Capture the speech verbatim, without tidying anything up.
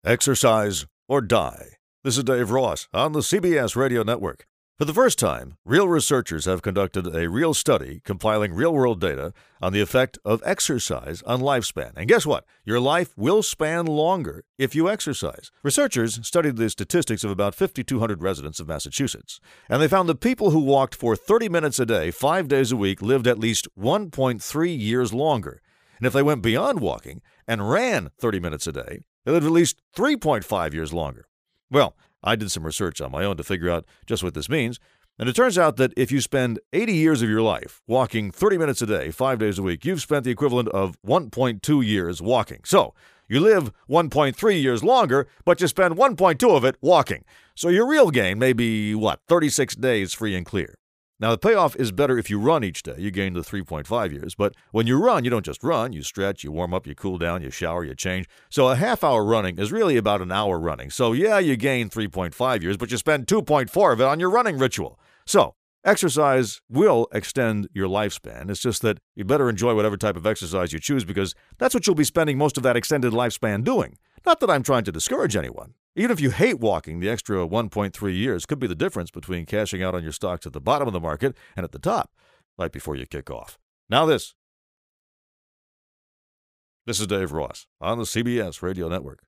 Exercise or die. This is Dave Ross on the C B S Radio Network. For the first time, real researchers have conducted a real study compiling real-world data on the effect of exercise on lifespan. And guess what? Your life will span longer if you exercise. Researchers studied the statistics of about five thousand two hundred residents of Massachusetts, and they found that people who walked for thirty minutes a day, five days a week, lived at least one point three years longer. And if they went beyond walking and ran thirty minutes a day, they lived at least three point five years longer. Well, I did some research on my own to figure out just what this means, and it turns out that if you spend eighty years of your life walking thirty minutes a day, five days a week, you've spent the equivalent of one point two years walking. So, you live one point three years longer, but you spend one point two of it walking. So your real gain may be, what, thirty-six days free and clear. Now, the payoff is better if you run each day. You gain the three point five years. But when you run, you don't just run. You stretch, you warm up, you cool down, you shower, you change. So a half hour running is really about an hour running. So yeah, you gain three point five years, but you spend two point four of it on your running ritual. So exercise will extend your lifespan. It's just that you better enjoy whatever type of exercise you choose, because that's what you'll be spending most of that extended lifespan doing. Not that I'm trying to discourage anyone. Even if you hate walking, the extra one point three years could be the difference between cashing out on your stocks at the bottom of the market and at the top, right before you kick off. Now this. This is Dave Ross on the C B S Radio Network.